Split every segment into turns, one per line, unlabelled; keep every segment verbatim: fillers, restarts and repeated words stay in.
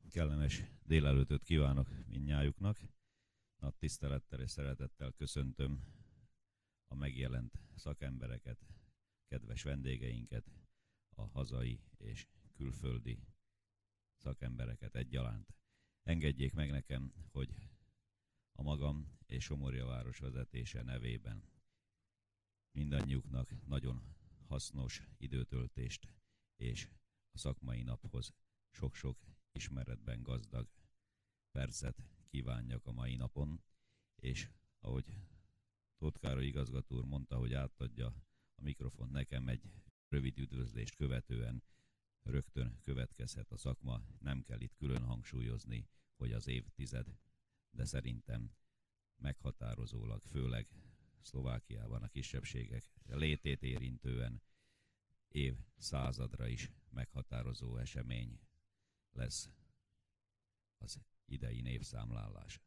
Kellemes délelőtöt kívánok mindnyájuknak. Nagy tisztelettel és szeretettel köszöntöm a megjelent szakembereket, kedves vendégeinket, a hazai és külföldi szakembereket egyaránt. Engedjék meg nekem, hogy a magam és Somorja város vezetése nevében mindannyiuknak nagyon hasznos időtöltést és a szakmai naphoz sok-sok ismeretben gazdag percet kívánjak a mai napon, és ahogy Tóth Károly igazgató úr mondta, hogy átadja a mikrofont nekem, egy rövid üdvözlést követően rögtön következhet a szakma. Nem kell itt külön hangsúlyozni, hogy az évtized, de szerintem meghatározólag, főleg Szlovákiában a kisebbségek létét érintően évszázadra is meghatározó esemény lesz az idei névszámlálás.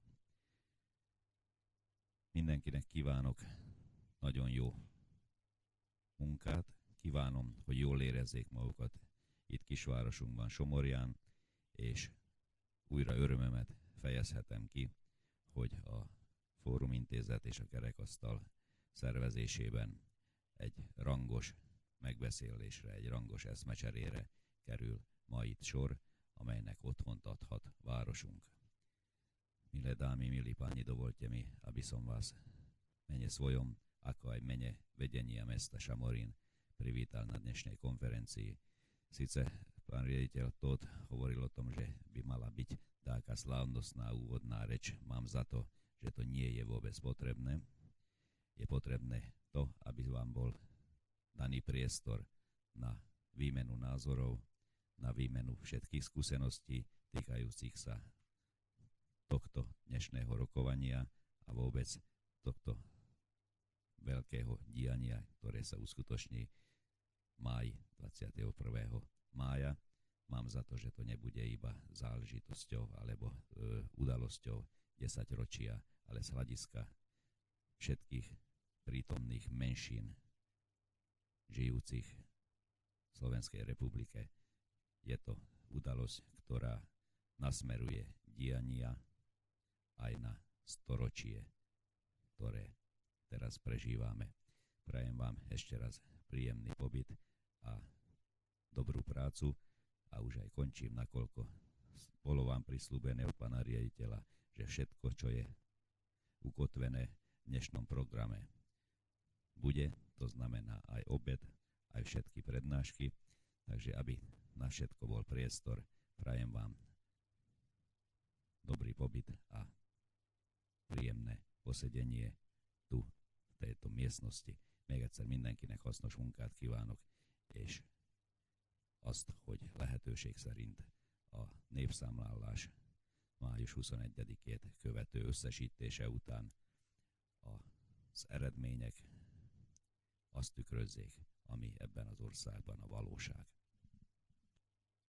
Mindenkinek kívánok nagyon jó munkát, kívánom, hogy jól érezzék magukat itt kisvárosunkban, Somorján, és újra örömömet fejezhetem ki, hogy a Fórumintézet és a Kerekasztal szervezésében egy rangos megbeszélésre, egy rangos eszmecserére kerül ma itt sor, amelynek otthont adhat városunk. Milé dámy, milí páni, dovolte mi, aby som vás mene svojom, ako aj mene vedenia mesta Šamorín privítal na dnešnej konferencii. Sice pán riaditeľ Tóth hovoril o tom, že by mala byť taká slávnostná úvodná reč. Mám za to, že to nie je vôbec potrebné. Je potrebné to, aby vám bol daný priestor na výmenu názorov, na výmenu všetkých skúseností týkajúcich sa tohto dnešného rokovania a vôbec tohto veľkého diania, ktoré sa uskutoční máj, dvadsiateho prvého mája. Mám za to, že to nebude iba záležitosťou alebo e, udalosťou desaťročia, ale z hľadiska všetkých prítomných menšín žijúcich v Slovenskej republike je to udalosť, ktorá nasmeruje diania aj na storočie, ktoré teraz prežívame. Prajem vám ešte raz príjemný pobyt a dobrú prácu a už aj končím, nakoľko bolo vám prisľúbené od pána riaditeľa, že všetko, čo je ukotvené v dnešnom programe, bude, to znamená aj obed, aj všetky prednášky, takže aby na všetko bol priestor, prajem vám dobrý pobyt a príjemné posedenie tu v tejto miestnosti. Még egyszer mindenkinek hasznos munkát kívánok, és azt, hogy lehetőség szerint a népszámlálás május huszonegyedikét követő összesítése után az eredmények azt tükrözzék, ami ebben az országban a valóság.